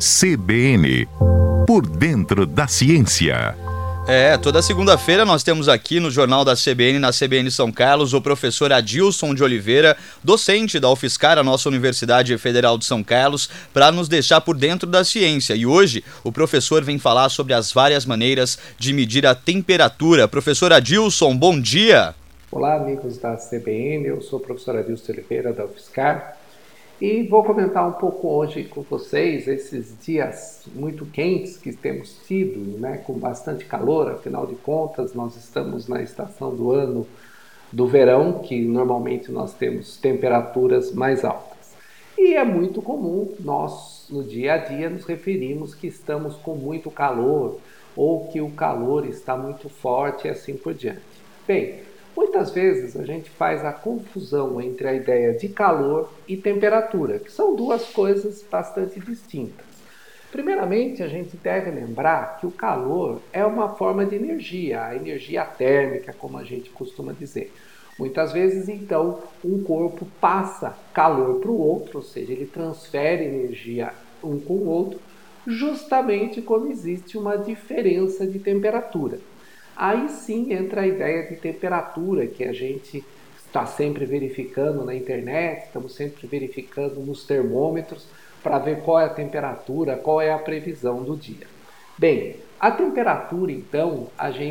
CBN, por dentro da ciência. Toda segunda-feira nós temos aqui no Jornal da CBN, na CBN São Carlos, o professor Adilson de Oliveira, docente da UFSCar, a nossa Universidade Federal de São Carlos, para nos deixar por dentro da ciência. E hoje o professor vem falar sobre as várias maneiras de medir a temperatura. Professor Adilson, bom dia! Olá, amigos da CBN, eu sou o professor Adilson de Oliveira, da UFSCar, e vou comentar um pouco hoje com vocês esses dias muito quentes que temos tido, com bastante calor. Afinal de contas, nós estamos na estação do ano do verão, que normalmente nós temos temperaturas mais altas. E é muito comum nós, no dia a dia, nos referirmos que estamos com muito calor ou que o calor está muito forte e assim por diante. Bem, muitas vezes a gente faz a confusão entre a ideia de calor e temperatura, que são duas coisas bastante distintas. Primeiramente, a gente deve lembrar que o calor é uma forma de energia, a energia térmica, como a gente costuma dizer. Muitas vezes, então, um corpo passa calor para o outro, ou seja, ele transfere energia um com o outro, justamente quando existe uma diferença de temperatura. Aí sim entra a ideia de temperatura, que a gente está sempre verificando na internet, estamos sempre verificando nos termômetros para ver qual é a temperatura, qual é a previsão do dia. Bem, a temperatura, então,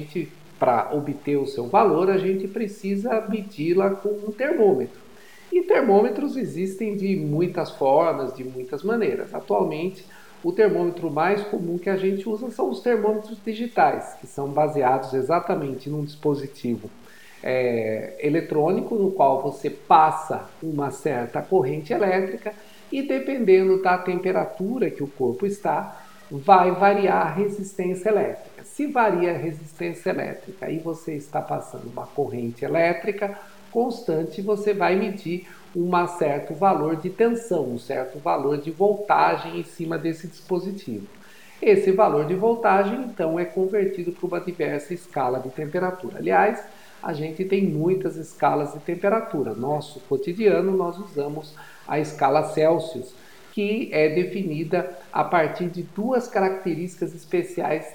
para obter o seu valor, a gente precisa medi-la com um termômetro. E termômetros existem de muitas formas, de muitas maneiras. Atualmente, o termômetro mais comum que a gente usa são os termômetros digitais, que são baseados exatamente num dispositivo eletrônico, no qual você passa uma certa corrente elétrica e, dependendo da temperatura que o corpo está, vai variar a resistência elétrica. Se varia a resistência elétrica e você está passando uma corrente elétrica constante, você vai medir um certo valor de tensão, um certo valor de voltagem em cima desse dispositivo. Esse valor de voltagem, então, é convertido para uma diversa escala de temperatura. Aliás, a gente tem muitas escalas de temperatura. Nosso cotidiano, nós usamos a escala Celsius, que é definida a partir de duas características especiais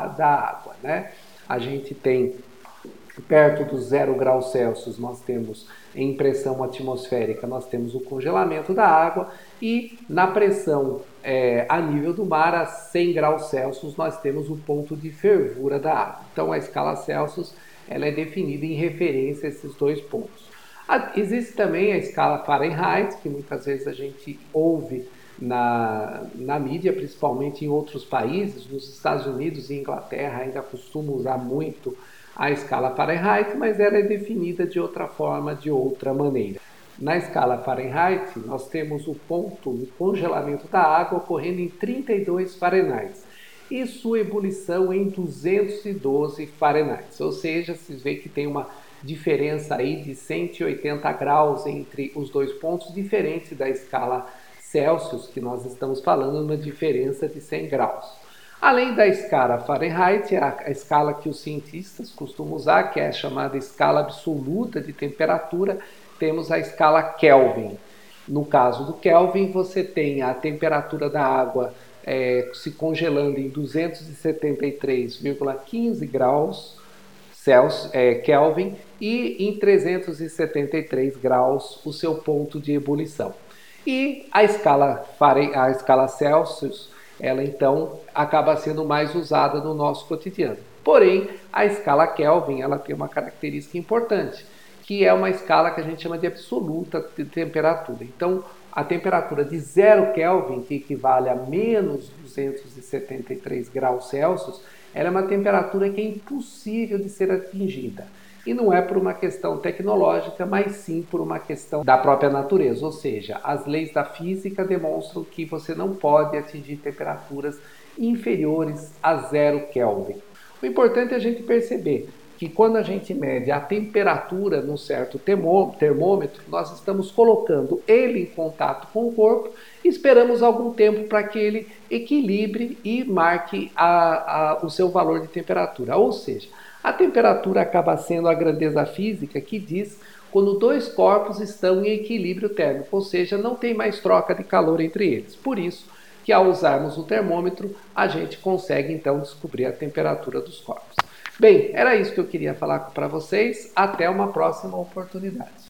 da água, A gente tem, perto dos 0 graus Celsius, nós temos em pressão atmosférica, nós temos o congelamento da água, e na pressão a nível do mar, a 100 graus Celsius, nós temos o ponto de fervura da água. Então, a escala Celsius ela é definida em referência a esses dois pontos. Existe também a escala Fahrenheit, que muitas vezes a gente ouve na mídia, principalmente em outros países. Nos Estados Unidos e Inglaterra ainda costumam usar muito a escala Fahrenheit, mas ela é definida de outra forma, de outra maneira. Na escala Fahrenheit, nós temos o ponto de congelamento da água ocorrendo em 32 Fahrenheit e sua ebulição em 212 Fahrenheit. Ou seja, vocês veem que tem uma diferença aí de 180 graus entre os dois pontos, diferente da escala Celsius, que nós estamos falando, uma diferença de 100 graus. Além da escala Fahrenheit, a escala que os cientistas costumam usar, que é a chamada escala absoluta de temperatura, temos a escala Kelvin. No caso do Kelvin, você tem a temperatura da água se congelando em 273,15 graus Kelvin e em 373 graus o seu ponto de ebulição. E a escala Celsius, ela então acaba sendo mais usada no nosso cotidiano. Porém, a escala Kelvin ela tem uma característica importante, que é uma escala que a gente chama de absoluta de temperatura. Então, a temperatura de 0 Kelvin, que equivale a menos 273 graus Celsius, ela é uma temperatura que é impossível de ser atingida. E não é por uma questão tecnológica, mas sim por uma questão da própria natureza. Ou seja, as leis da física demonstram que você não pode atingir temperaturas inferiores a 0 Kelvin. O importante é a gente perceber que quando a gente mede a temperatura num certo termômetro, nós estamos colocando ele em contato com o corpo e esperamos algum tempo para que ele equilibre e marque o seu valor de temperatura. Ou seja, a temperatura acaba sendo a grandeza física que diz quando dois corpos estão em equilíbrio térmico, ou seja, não tem mais troca de calor entre eles. Por isso, que ao usarmos o termômetro, a gente consegue então descobrir a temperatura dos corpos. Bem, era isso que eu queria falar para vocês. Até uma próxima oportunidade.